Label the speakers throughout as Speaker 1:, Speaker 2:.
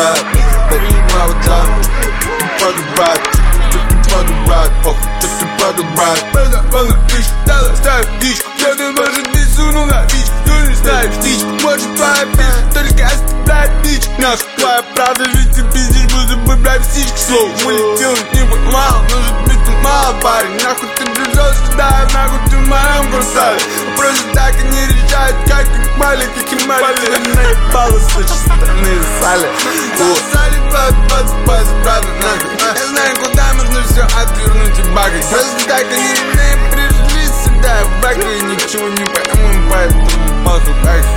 Speaker 1: да, право, да. Правда, брат, правда, брат, ты правда, брат. Полно пищу, дала, ставь дичь. Я ты может не сунул на дичь. Ты не знаешь дичь, может твоя пища только оставляет дичь. Нахуй твоя правда, ведь ты пиздишь, будто бы, блядь, птичка. Слово улетел, не мало, может быть ты мало, парень. Нахуй ты пришел сюда, нахуй ты в моем квартале. Просто так они решают, как их мали, как и мали. Тебя наебало с той стороны сали. Сали, правда, нахуй. Я знаю, куда можно все отвернуть и багать. Просто так они не пришли сюда, в браке и ничего не пойму, поэтому паху,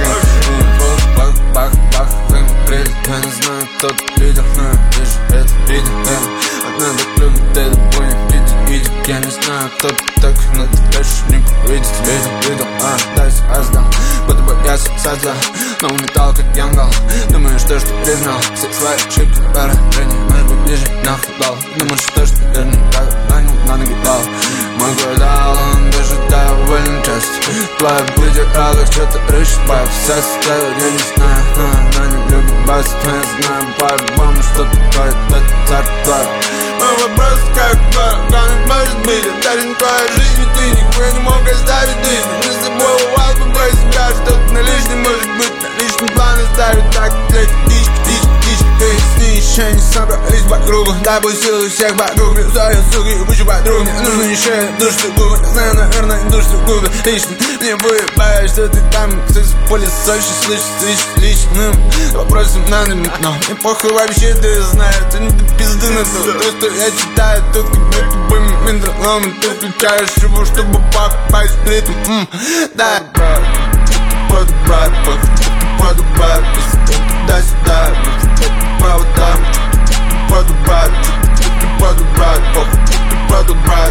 Speaker 1: бах, прилет. Я не знаю, кто тут лидер, но я вижу это видео. Надо клюнуть, это понял, видит. Я не знаю, кто ты так, но ты дальше не увидит. Видел, дайся, сдал. Будто бы я создал, но улетал как янгол. Думаю, что признал все свои ошибки, поражения. Может быть, ближе нахуй дал. Думаю, что наверняка ранил, на ноги дал. Мой гладал, он даже довольно часто. Твои придиралых что-то рыщет, по вся составит. Я не знаю, она не любит бас. Но я знаю по-любому, что такое этот царь твой. Мой вопрос, как главный может быть. Даже не твоя жизнь, ты никуда не мог оставить жизнь. Мы с тобой увал, побой себя, что-то на лишнем может быть. На лишний план оставить так, третий тысяч. Ты еще не собрались по кругу. Дай бой силы всех вокруг. Брюзаю, суки, и кучу подруг. Мне нужно еще душ в губы. Я знаю, наверное, душ в губы. Лично мне выебаешь, что ты там. Кто-то в поле сочи, слышишь личным вопросом на намек. Но мне похуй вообще, ты знаешь. Ты не пизды на то, что я читаю. Тут как будто бы метроном. Ты включаешь его, чтобы попасть в ритм. Да, брат, брат, брат, туда-сюда, право там, правда, брат, правда, брат,